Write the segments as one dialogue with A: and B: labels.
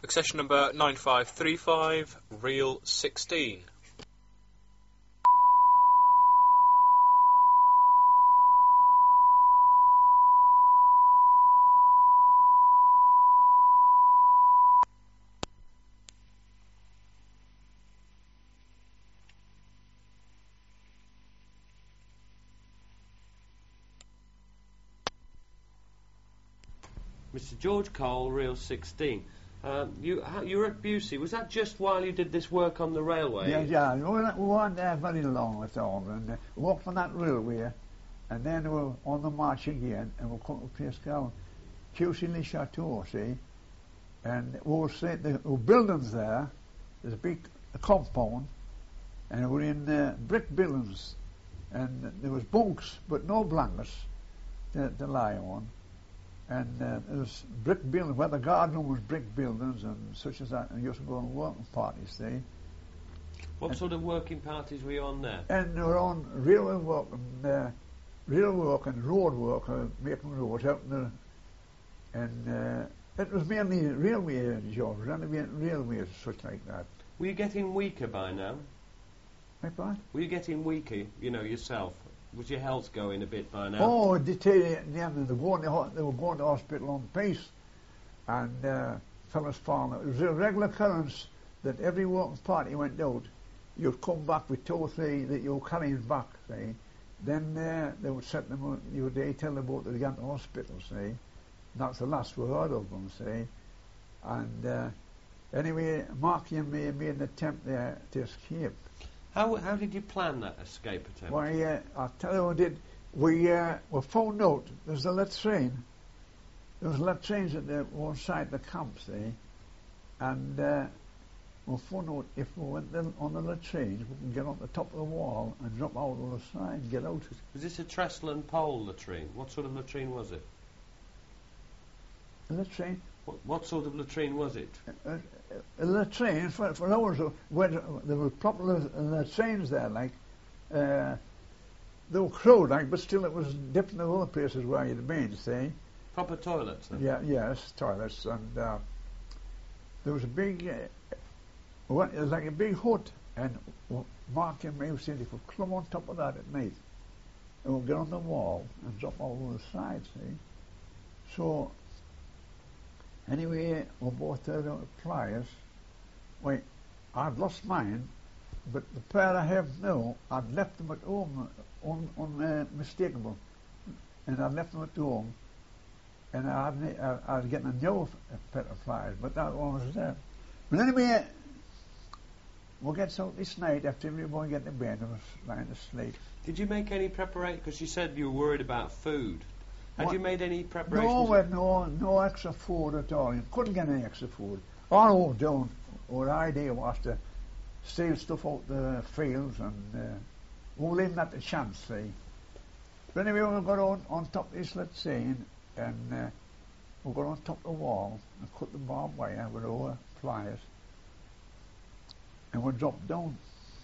A: Accession number 9535, reel 16.
B: Mr. George Cole, reel 16. You were at Busey. Was that just while you did this work on the railway?
C: Yeah. We weren't there very long at all. And we walked on that railway, and then we were on the march again, and we come to a place called Cucy-le-Chateau, see? And we were saying there were buildings there. There's a big compound, and we were in brick buildings, and there was bunks, but no blankets to lie on. And it was brick buildings, where the garden was brick buildings and such as that, and used to go on working parties, see.
B: What sort of working parties were you on there?
C: And they were on railway work and road work, making roads out there. And it was mainly railway jobs, railways, such like that.
B: Were you getting weaker by now?
C: Like what?
B: Were you getting weaker, yourself? Was your health going a bit by now?
C: Oh, deteriorating. They were going to hospital on pace, and fellas falling. It was a regular occurrence that every working party went out. You'd come back with 2 or 3 that you were carrying back, see. Then they would set them. They tell them about they got to hospital, see. That's the last we heard of them, see. And anyway, Marky and me made an attempt there to escape.
B: How did you plan that escape attempt?
C: Why, I'll tell you what we did. We found out there's a latrine. There was latrines at one side of the camp, see, and we found out if we went on the latrines, we can get on the top of the wall and drop out on the side and get out.
B: Was this a trestle and pole latrine? What sort of latrine was it?
C: A latrine?
B: What sort of latrine was it?
C: A latrine for hours. There were proper latrines there, like they were crowd, like, but still it was different than other places where you'd been. See,
B: proper toilets. Then?
C: Yeah, yes, toilets, and there was a big. It was like a big hut, and Mark and me were saying if we climb on top of that at night, and we'll get on the wall and drop over the side. See, so. Anyway, we both turned out pliers. Wait, I'd lost mine, but the pair I have now, I'd left them at home, unmistakable. And I'd left them at home, and I was getting a new pair of pliers, but that one was there. But anyway, we'll get out this night after everybody get to bed and was lying asleep.
B: Did you make any preparation? Because you said you were worried about food. Had you made any preparations?
C: No extra food at all. You couldn't get any extra food. All down. Our idea was to steal stuff out the fields and we'll leave that to chance, see. But anyway, we got on top of this latrine and we got on top of the wall and cut the barbed wire with our pliers and we dropped down.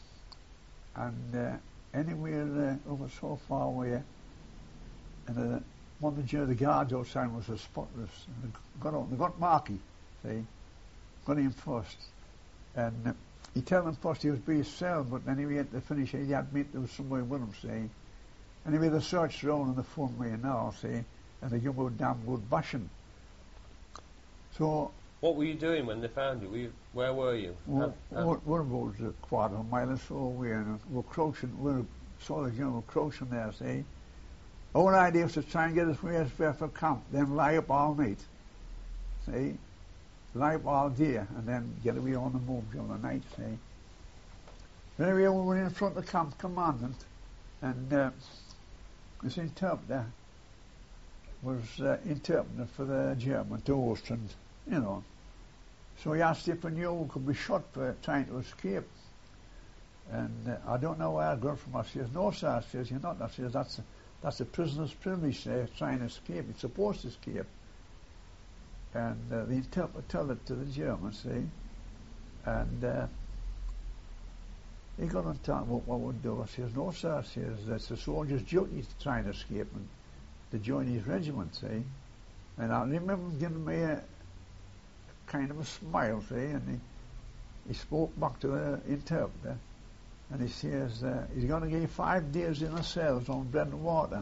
C: And anyway, we were so far away, and one of the guards outside was a spotless. They got Marky, see, got him first. And he told them first he was being sold, but anyway, at the finish, he had meet there was somewhere with him, see. Anyway, they searched around and they found me now, see, and they gave me a damn good bashing. So.
B: What were you doing when they found you? Where were you?
C: We're about a quarter of a mile or so away, and we're crouching, we're crouching there, see. Our idea was to try and get us way as far for camp, then lie up all night. See? Lie up all day, and then get away on the move during the night, see? Anyway, we were in front of the camp commandant, and this interpreter was interpreting for the German to us, and, you know. So he asked if we knew we could be shot for trying to escape. And I don't know where I got it from. I says, no, sir. I says, you're not. I says, that's a prisoner's privilege, trying to escape. It's supposed to escape. And the interpreter told it to the Germans, see. And he got on talk about what we'd do. I says, no, sir. I says, that's a soldier's duty to try and escape and to join his regiment, see. And I remember him giving me kind of a smile, see, and he spoke back to the interpreter, and he says, he's going to give you 5 days in the cells on bread and water.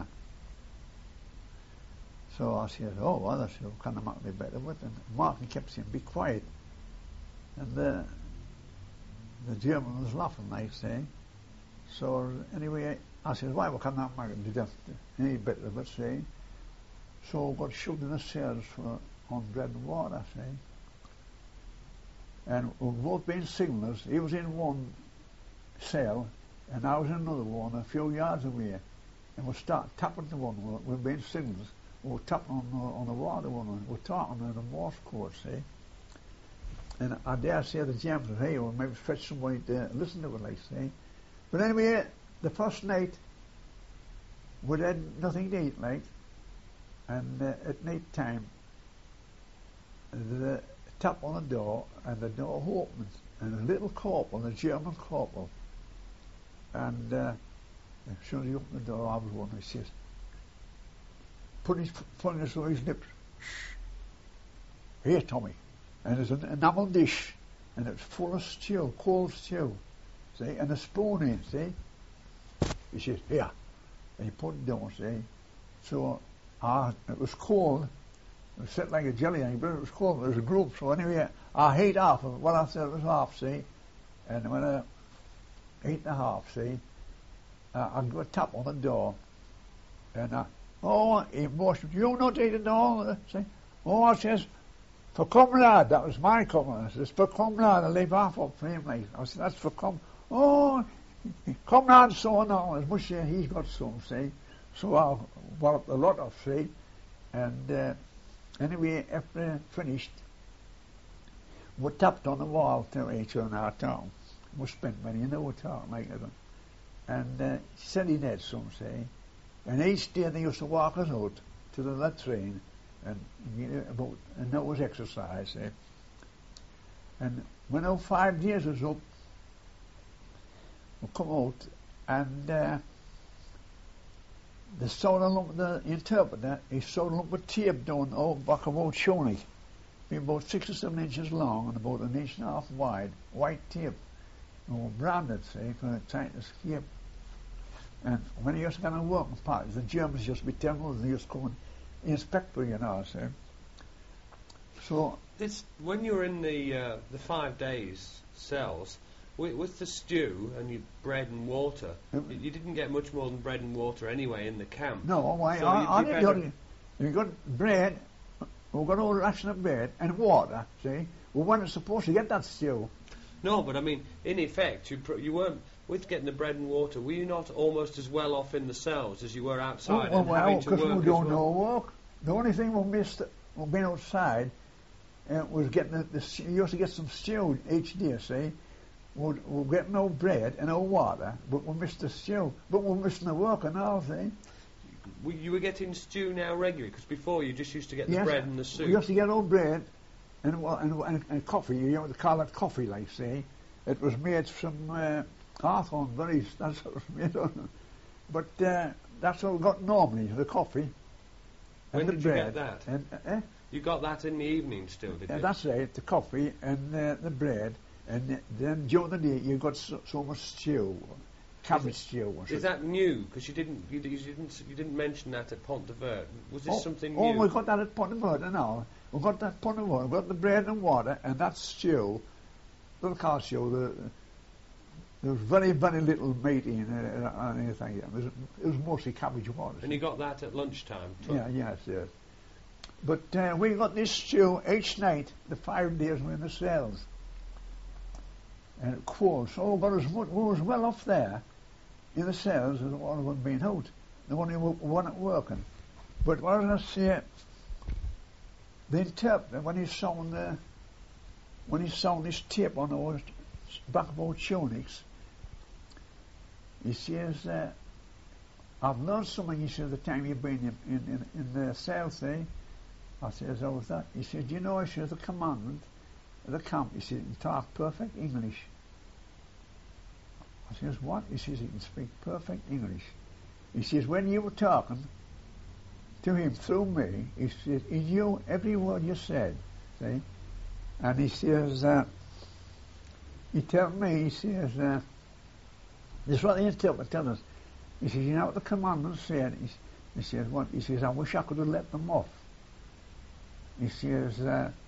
C: So I said, oh, well, that's kind of make me better with it. And Martin kept saying, be quiet. And the German was laughing, like saying. So anyway, I said, why, we cannot make it any better, but say. So got shoved in the cells on bread and water, say. And we've both been signallers. He was in one cell, and I was in another one a few yards away. And we start tapping the one, we've been signallers. We were tapping on the water one, we were talking in the Morse code, see. And I dare say the James said, hey, we'll maybe fetch somebody to listen to it, like, see. But anyway, the first night, we had nothing to eat, like, and at night time, the tap on the door, and the door opens, and a little corporal, a German corporal, and as soon as he opened the door, I was one, he says, put his fingers through his lips, here, Tommy, and there's an enamel dish, and it's full of stew, cold stew, see, and a spoon in, see. He says, here, and he put it down, see. So, it was cold, it was set like a jelly egg, but it was cold, there was a group, so anyway, I ate half of it, well, I said it was half, see, and when I ate the half, see, I got a tap on the door, and he motioned, you not eat it all, see. Oh, I says, for comrade, that was my comrade, I says, for comrade, I leave half up for him, like, I said, that's for comrade so and all, as much as he's got some, see, so I bought a lot of, see, and anyway, after finished, we tapped on the wall to each other in our town. We spent money in the hotel, like that. And he said he had some, say. And each day they used to walk us out to the latrine and about an hour's exercise, say. And when our 5 years was up, we come out and the interpreter, he sewed a lump of tape down the back of our tunic, about 6 or 7 inches long and about 1.5 inches wide, white tape. And we branded, say, for trying to escape. And when he used to go to work in parties, the Germans used to be terrible, they used to come and inspect for you know, say. So
B: when you were in the 5 days cells, with the stew and your bread and water, you didn't get much more than bread and water anyway in the camp.
C: No,
B: So
C: you got bread, we got all ration of bread and water, see. We weren't supposed to get that stew.
B: No, but I mean, in effect, you weren't, with getting the bread and water, were you not almost as well off in the cells as you were outside and having to work
C: because we
B: as
C: don't
B: well?
C: know work. The only thing we missed, we've been outside, was getting you used to get some stew each day, see. We'll get no bread and no water, but we missed the stew. But we're missing the work and all, see.
B: You were getting stew now regularly, because before you just used to get the bread and the soup.
C: We used to get no bread and coffee. You know, they call it coffee, like, see. It was made from hawthorn berries, that's what it was made on. But that's what we got normally, the coffee and the bread.
B: When did you get that?
C: And,
B: you got that in the evening still, did you?
C: That's right, the coffee and the bread. And then during the day you got so much stew, cabbage stew.
B: Is that new? Because you didn't mention that at Pont de Vert. Was this something new?
C: Oh, we got that at Pont de Vert and all. We got that Pont de Vert. We got the bread and water and that stew. Little car stew. There was very, very little meat in it or anything. It was mostly cabbage water.
B: And you got that at lunchtime?
C: Yeah, yes. But we got this stew each night, the 5 days we were in the cells. And it cold, so we was well off there in the cells as all of them being out. The one who weren't working. But what I was going to say, the interpreter, when he sound this tape on our back of our tunics, he says, I've learned something, he says, the time you've been in the cell, say. I says, how was that? He says, you know, he says, the commandant of the camp, he says, he talk perfect English. I says, what? He says, he can speak perfect English. He says, when you were talking to him through me, he says, he knew every word you said, see? And he says, he tells me, he says, this is what the interpreter tells us. He says, you know what the commandments said? He says, what? He says, I wish I could have let them off. He says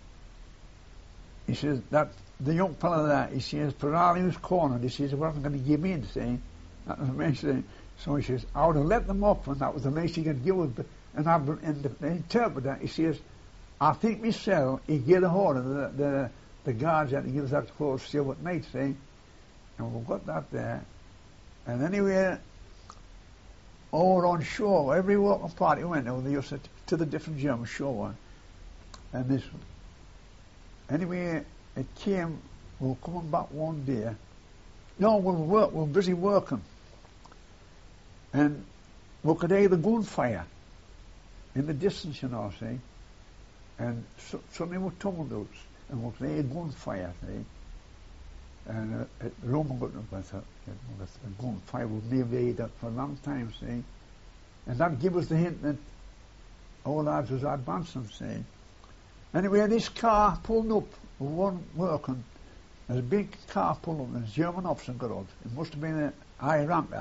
C: that the young fellow there, he says, Ferrari was cornered. He says, he wasn't going to give in, see? That was amazing. So he says, I would have let them off, and that was the least he could give. And the interpreter, he says, I think myself, he get a hold of the guards that he gives that close still at night, see? And we've got that there. And anyway, over on shore, every working party went over, they used to the different German shore. And this, anyway, it came, we were coming back one day. No, we were busy working. And we could hear the gunfire in the distance, you know, see? And suddenly we tumbled, and we could hear gunfire, see? And Roman got with a gunfire would never hear that for a long time, see? And that gave us the hint that all lads was advancing, see? Anyway, this car pulled up, one working, there's a big car pulled up, and a German officer got out. It must have been a high ranker.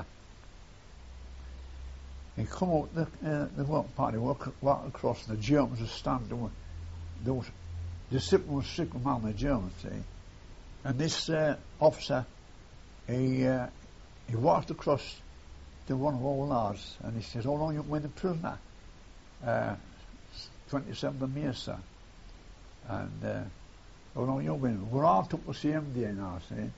C: He come out the working party, walk across, and the Germans were standing. The sipping was sick among the Germans, see? And this officer, he walked across to one of our lads, and he says, how long you been a prisoner? 27 of May, sir. And how long you been? We're all took the same day now, see?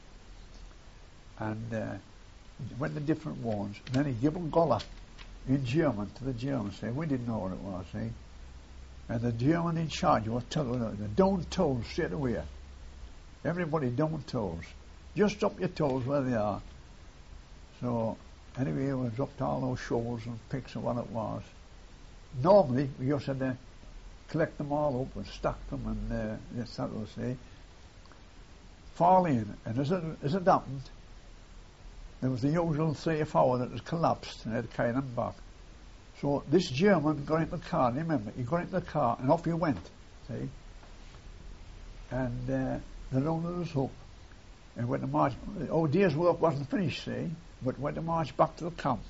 C: And went to different ones, and then he gave a gollar in German to the Germans, see? We didn't know what it was, see? And the German in charge was telling them, don't toes straight away. Everybody don't toes. Just up your toes where they are. So, anyway, we dropped all those shovels and picks and what it was. Normally, we just had to collect them all up and stack them, and that's that we'll say. Fall in, and as it happened, there was the usual 3 or 4 that had collapsed and had carried them back. So this German got into the car, remember, he got into the car and off he went, see? And they rounded us up and went to march. Our day's work wasn't finished, see, but went to march back to the camp.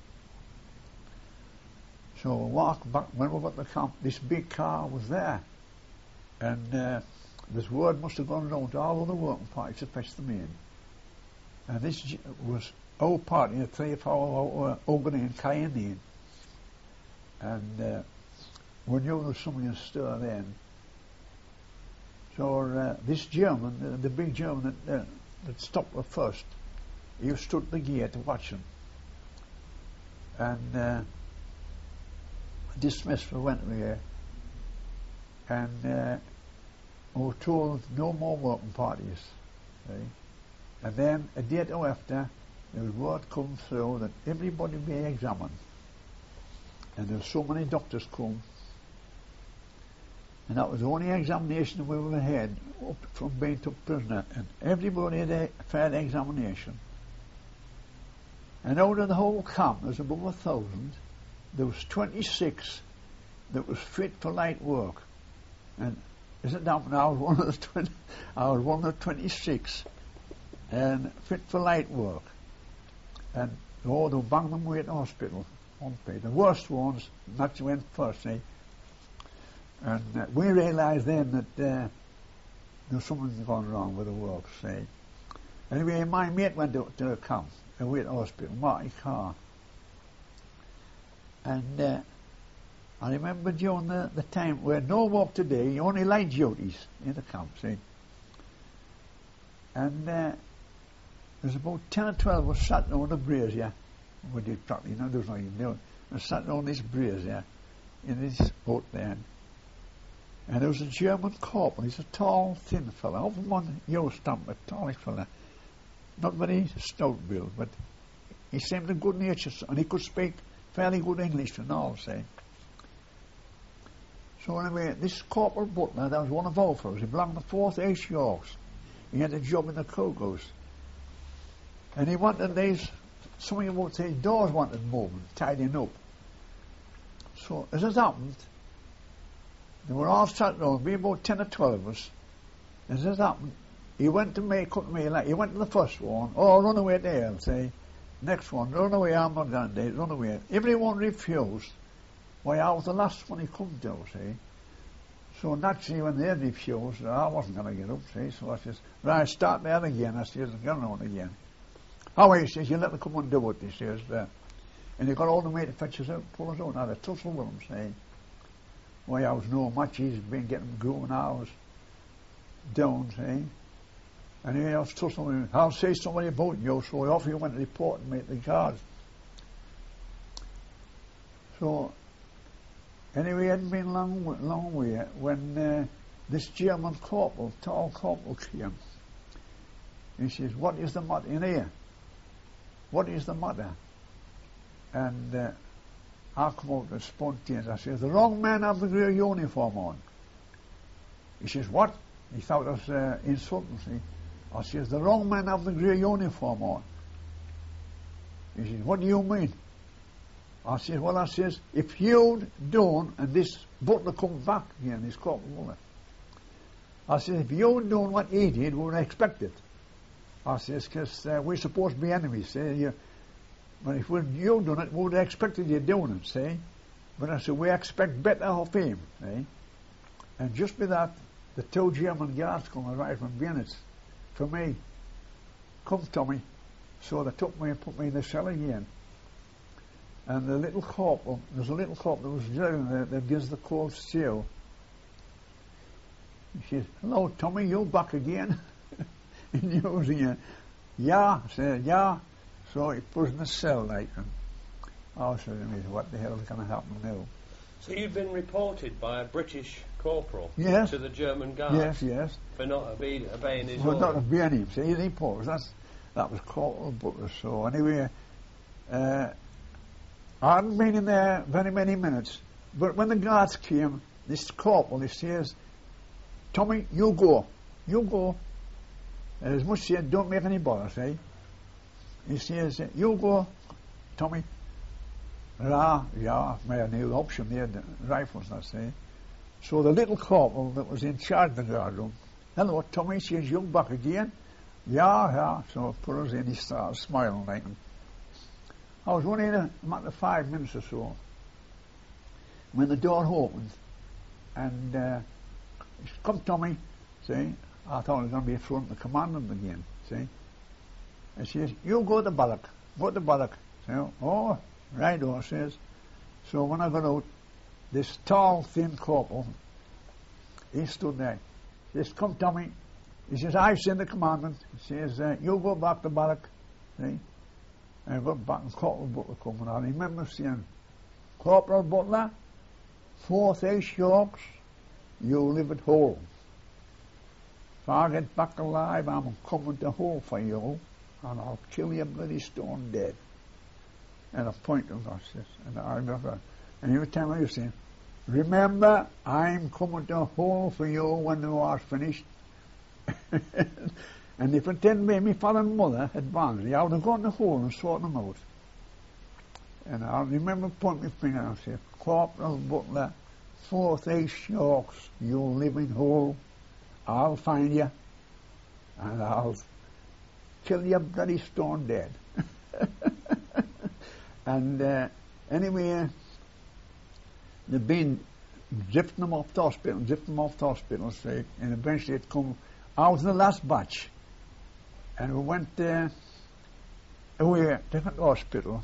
C: So we walked back, when we got to the camp, this big car was there. And this word must have gone round to all other working parties to fetch them in. And this was our party, the 3 or 4 Ogan and Cayenne. And we knew there was somebody in stir then. So this German, the big German that stopped us first, he stood at the gate watching. And dismissed we went here. And we were told no more working parties. See? And then a day after, there was word come through that everybody be examined. And there were so many doctors come. And that was the only examination we ever had up from being took prisoner. And everybody had a fair examination. And out of the whole camp, there was above 1,000. There was 26 that was fit for light work. And isn't that when I was one of the 26 and fit for light work. And they banged them away at the hospital. The worst ones, not to went first, see. And we realised then that there was something going wrong with the work, see. Anyway, my mate went to the camp, away at the hospital, Marty Carr. And I remember during the time where no work today, only light duties in the camp, see. And there's about 10 or 12 of us sat on the brazier. We did practically, there was nothing doing. We sat on this brazier in this boat there. And there was a German corporal. He's a tall, thin fellow, over 1 euro stamp, a tallish fellow. Not very stout build, but he seemed a good nature, and he could speak fairly good English and all, say. So anyway, this Corporal Butler, that was one of our fellows. He belonged to 4th East Yorks. He had a job in the Cougars. And he wanted these, some of you would say, doors wanted moving, tidying up. So as it happened, they were all sat down, be about 10 or 12 of us, As this happened, he went to me, cut me, like, he went to the first one, oh, run away there, say. Next one, run away, I'm not going to do it, run away. Everyone refused. Why, I was the last one he come to, see. So naturally, when they refused, I wasn't going to get up, see. So I says, right, start there again. I says, I'm going on again. Oh, he says, you let me come and do it, he says. And he got all the way to fetch us out, pull us out. I had a tussle with him, see. Why, I was no match, he's been getting grown hours down, see. And he was tussling with him. I'll say somebody about you, so off he went reporting me to the guards. So, anyway, it hadn't been long way when this German corporal, tall corporal, came. He says, what is the matter in here? What is the matter? And I come out and spontaneous. I says, the wrong man have the grey uniform on. He says, what? He thought I was insulting me. I says, the wrong man have the grey uniform on. He says, what do you mean? I says, well, I says, if you'd done, and this butler comes back again, this corporal, I says, if you'd done what he did, we would expect it. I says, because we're supposed to be enemies, see. But if you'd done it, we would have expected you doing it, see. But I said, we expect better of him, see. And just with that, the two German guards come arrive from Vienna for me. Come to me. So they took me and put me in the cell again. And the little corporal, there's a little corporal that was driving there that gives the cold steel. He says, hello, Tommy, you back again? And using it. Yeah, I said, yeah. So he put in the cell like, and I said to me, what the hell is going to happen now?
B: So you'd been reported by a British corporal
C: yes.
B: to the German guards?
C: Yes.
B: For not obeying his
C: orders?
B: orders?
C: Not obeying him, see, he reported. That was Corporal Butler. So anyway, I hadn't been in there very many minutes, but when the guards came, this corporal, he says, Tommy, you go. As much said, don't make any bother, see. He says, you go, Tommy. Yeah, my new option there, the rifles, I say. So the little corporal that was in charge of the guard room, hello, Tommy, says, you back again? Yeah. So put us in, he started smiling like him. I was only in a matter of 5 minutes or so when the door opened, and he said, come, Tommy, see. I thought I was going to be in front of the commandant again, see. And she says, you go to the barrack. See, oh, right, I says. So when I got out, this tall, thin corporal, he stood there. He says, come, Tommy. He says, I've seen the commandant. He says, you go back to the barrack, see. And I got back and Corporal Butler coming. I remember saying, Corporal Butler, 4th Ace Yorks, you live at home. If I get back alive, I'm coming to home for you, and I'll kill you bloody stone dead. And I pointed to this, and I remember, and every time I used to say, remember, I'm coming to home for you when the war's finished. And they pretend me, my father and mother had Barnsley, I would have gone to the hole and sorted them out. And I remember pointing my finger and I said, Corporal Butler, 4th Ace Yorks, you live in hole. I'll find you, and I'll kill you bloody stone dead. And anyway, they've been drifting them off the hospital, say, and eventually it come. I was in the last batch, and we went away to the hospital,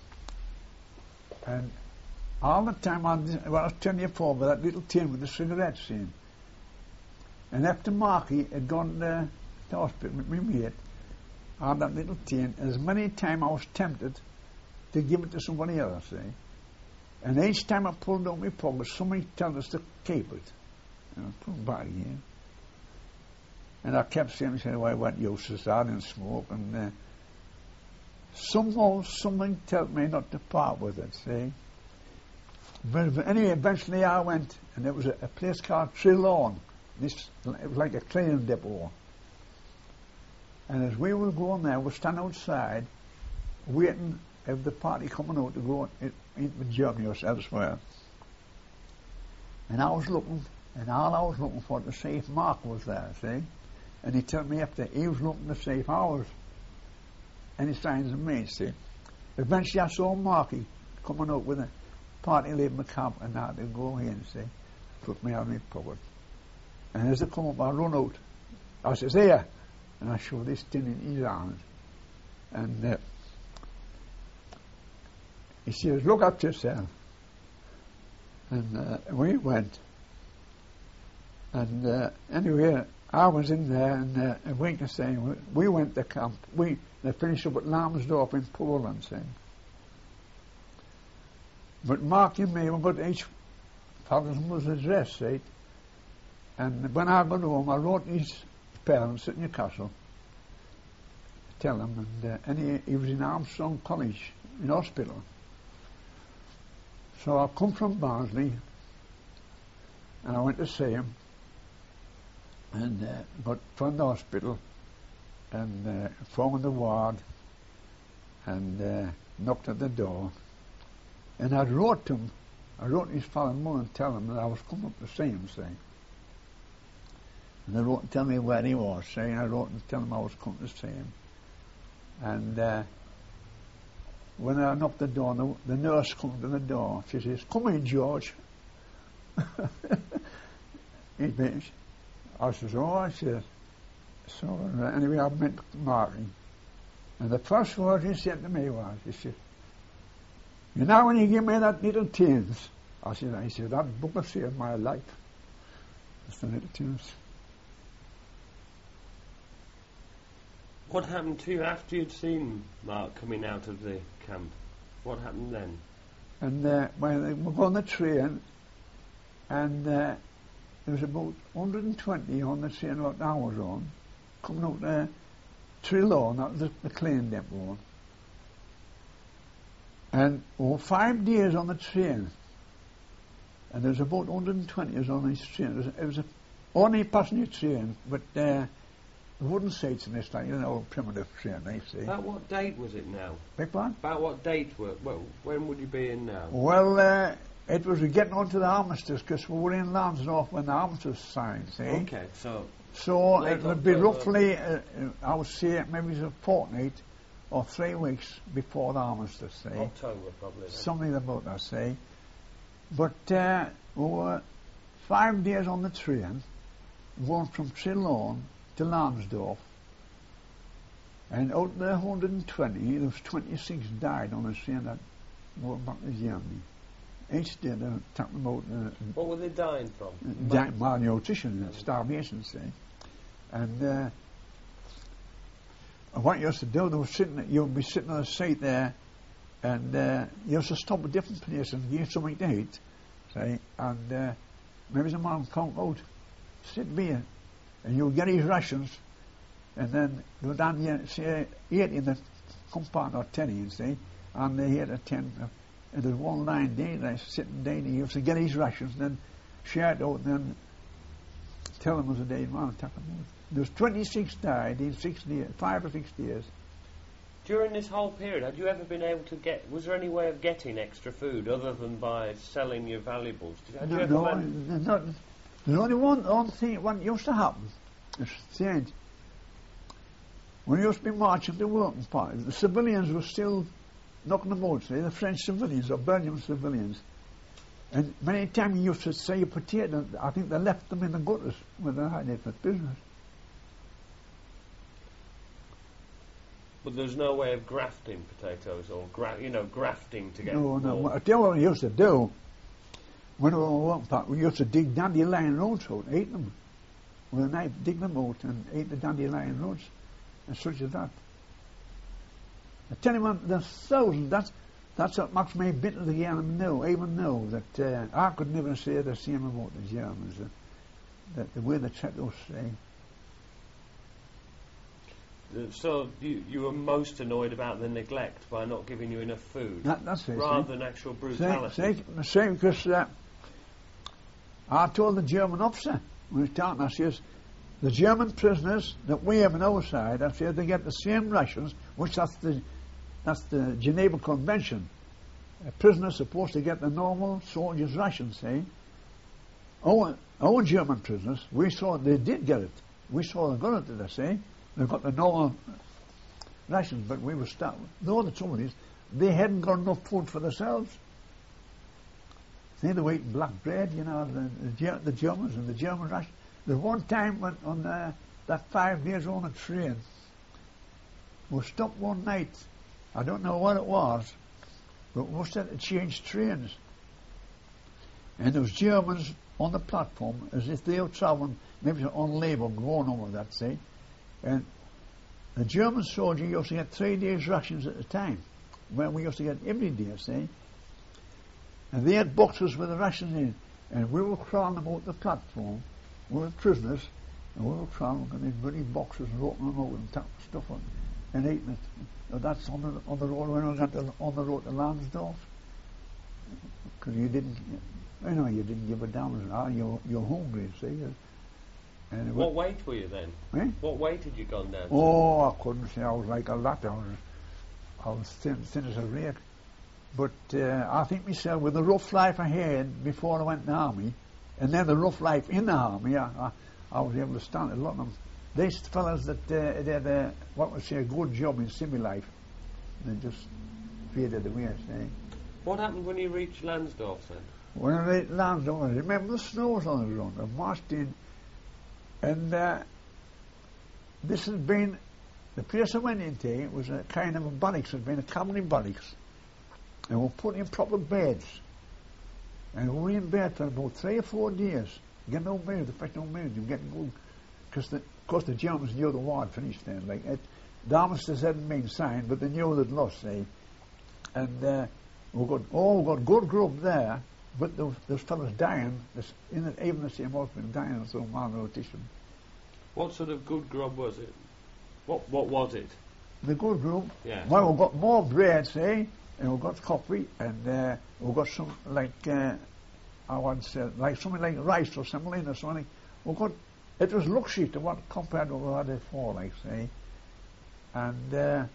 C: and all the time I was telling you before about that little tin with the cigarettes in. And after Marky had gone to the hospital with me mate, I had that little tin, as many times I was tempted to give it to somebody else, see. And each time I pulled out my pocket, somebody told us to keep it. And I put it back again. And I kept saying, well, what use is that? I didn't smoke. And somehow something told me not to part with it, see. But anyway, eventually I went, and there was a place called Trelawn. It was like a train depot. And as we were going there, we were standing outside, waiting for the party coming out to go into Germany or elsewhere. And I was looking And all I was looking for to see if Mark was there, see? And he told me after he was looking to see if I was any signs of me, see? Eventually I saw Marky coming out with a party leaving the camp and I had to go in, see? Put me on my pocket. And as I come up, I run out. I says, here! And I showed this tin in his arms. And he says, look up to yourself. And we went. And anyway, I was in there, and a week or saying we went to camp. They finished up at Lambsdorff in Poland, saying. But Mark and me, we got each father's mother's address, see? And when I got home, I wrote his parents at Newcastle, tell them, and he was in Armstrong College in hospital. So I come from Barnsley, and I went to see him, and got from the hospital, and phoned the ward, and knocked at the door, and I wrote his father and mother and tell them that I was coming up to see him, say. And they wrote and tell me where he was, say, and I wrote and tell them I was coming to see him. And when I knocked the door, the nurse come to the door. She says, come in, George. I says, oh, I said. So anyway, I met Martin. And the first word he said to me was, he said, you know when you give me that little tunes? I said, that book has saved my life. That's the little tunes.
B: What happened to you after you'd seen Mark coming out of the camp? What happened then? And
C: well, we were on the train, and there was about 120 on the train that I was on, coming out Trelawn, that was the Clane depot. And we were 5 days on the train, and there was about 120 on this train. It was a only passenger train, but wooden seats in this thing, you know, primitive train, I see.
B: About what date was it now?
C: Big one?
B: About what date when would you be in now?
C: Well, it was getting on to the armistice, because we were in Lansdorf when the armistice signed, see?
B: Okay,
C: so it would be roughly, I would say, maybe a fortnight or 3 weeks before the armistice, see?
B: October, probably. Then.
C: Something about that, see? But we were 5 days on the train, going from Trelawn to Lansdorf, and out of the 120, there was 26 died on the train that went back to Germany. Each day they took them out.
B: What were they dying from?
C: Malnutrition, starvation, see. And what you used to do, you would be sitting on a seat there, and you used to stop at different places and give something to eat, see, and maybe the man come out, sit beer, and you get his rations, and then you down here, say, 8 in the compartment, or 10, you see, and they had a 10, and there's one line there, they sitting down, he used to get his rations, and then share it out, and then tell them as a day, man, take them out. There was 26 died in 6 days, 5 or 6 days.
B: During this whole period, had you ever been able to was there any way of getting extra food other than by selling your valuables?
C: There's only one thing, what used to happen, it's strange. When you used to be marching to working party, the civilians were still knocking them out, say, the French civilians or Belgian civilians. And many times you used to say a potato, I think they left them in the gutters where they had it for business.
B: But there's no way of grafting potatoes or grafting to get.
C: No. I tell you what we used to do. When we were working party, we used to dig dandelion roots out and eat them. With a knife, dig them out and eat the dandelion roots and such as that. I tell you what, there's thousands. That's what makes me bitter the Germans know, even know that I could never say the same about the Germans. The way they treat us,
B: So you were most annoyed about the neglect by not giving you enough food,
C: that's it,
B: rather than actual brutality.
C: Same, because I told the German officer when we was talking, I says, the German prisoners that we have on our side, I said, they get the same rations, which that's the Geneva Convention. A prisoner's supposed to get the normal soldier's rations, see? our German prisoners, we saw they did get it. We saw them got it, did I say? They got the normal rations, but we were starving. No, the trouble is, they hadn't got enough food for themselves. They were eating black bread, you know, the Germans and the German ration. There was one time when on that 5 days on a train, we stopped one night. I don't know what it was, but we must have to change trains. And there was Germans on the platform as if they were travelling, maybe on labour, going over that, say. And the German soldier used to get 3 days' rations at a time, when we used to get every day, say. And they had boxes with the rations in, and we were crawling them out the platform. We were prisoners, and we were crawling them in bloody boxes and opening them out and tapping stuff on and eating it. Now that's on the road when we got on the road to Lansdorf. Because you didn't give a damn. You're hungry, see. And
B: what weight were you then?
C: Eh?
B: What weight had you gone down to?
C: Oh, I couldn't say I was like a lot. I was thin as a rake. But I think myself, with the rough life I had before I went in the army, and then the rough life in the army, I was able to stand a lot of them. These fellas that had what would say a good job in civil life, they just faded away. Say.
B: What happened when you reached Lansdorf then?
C: When I reached Lansdorf, I remember the snow was on the ground. I marched in, and this had been the place I went into. It was a kind of a barracks. It had been a cavalry barracks. And we put in proper beds. And we were in bed for about 3 or 4 days. Getting no beds, the first no beds, you getting good. Because the Germans knew the war had finished then. Like the armistice hadn't been signed, but they knew they'd lost, say. And we got good grub there, but those fellas dying, even the same husband dying through malnutrition.
B: What sort of good grub was it? What was it?
C: The good grub?
B: Yeah.
C: Well, we got more bread, say, and we got coffee, and we got some I would say like something like rice or semolina or something. It was luxury to what compared to what I had before, like say. And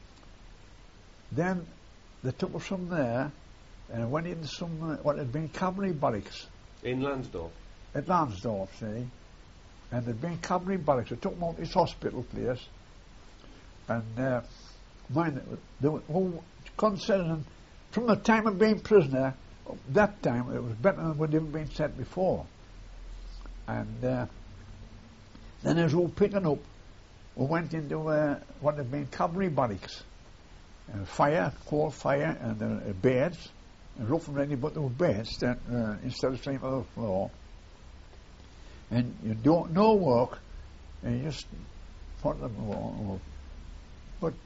C: then they took us from there and went into some what had been cavalry barracks
B: in Lansdorf.
C: At Lansdorf, say, and there'd been cavalry barracks. They took them out to this hospital place, and they were considering from the time of being prisoner, that time it was better than what had been said before. And then as we were picking up, we went into what had been cavalry barracks, coal fire, and beds, and rough and ready, but there were beds that instead of sleeping on the floor. And you don't no work, and you just put them on. But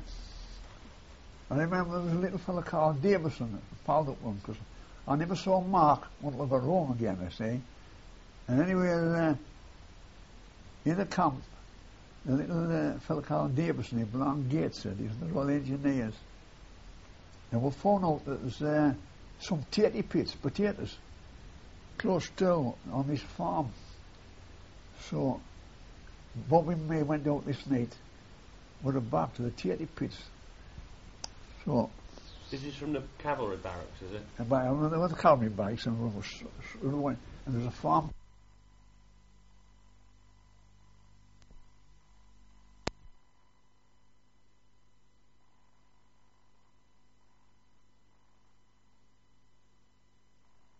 C: I remember there was a little fellow called Davison that followed up one, because I never saw Mark until I got home again, I say. And anyway, in the camp, the little fellow called Davison, he belonged to Gateshead, he was the Royal Engineers. And we found out that there's some tatty pits, potatoes, close to on this farm. So Bobby May went out this night with a back to the tatty pits. So
B: this is from the cavalry barracks, is it?
C: And there was the cavalry barracks, and there's a farm